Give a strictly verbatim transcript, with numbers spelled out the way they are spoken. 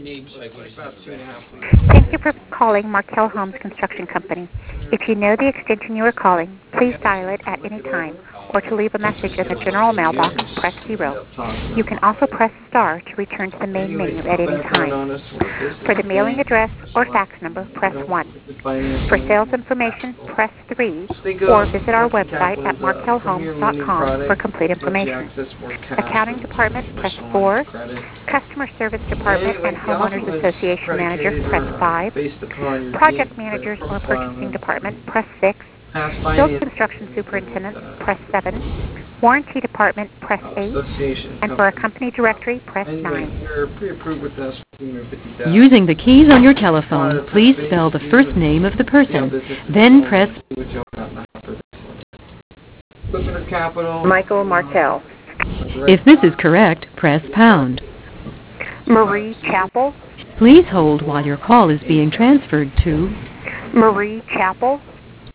you need? Like, what About two and a half weeks. Thank you for calling Markel Homes Construction Company. If you know the extension you are calling, please dial it at any time, or to leave a message in the general mailbox, press zero. You can also press star to return to the main menu at any time. For the mailing address or fax number, press one. For sales information, press three, or visit our website at markel homes dot com for complete information. Accounting department, press four. Customer Service Department and Homeowners Association Manager, press five. Project Managers or Purchasing Department, press six. Field Construction Superintendent, press seven. Warranty Department, press eight. And for a company directory, press nine. Using the keys on your telephone, please spell the first name of the person, then press Michael Martel. If this is correct, press pound. Marie Chappell. Please hold while your call is being transferred to Marie Chappell.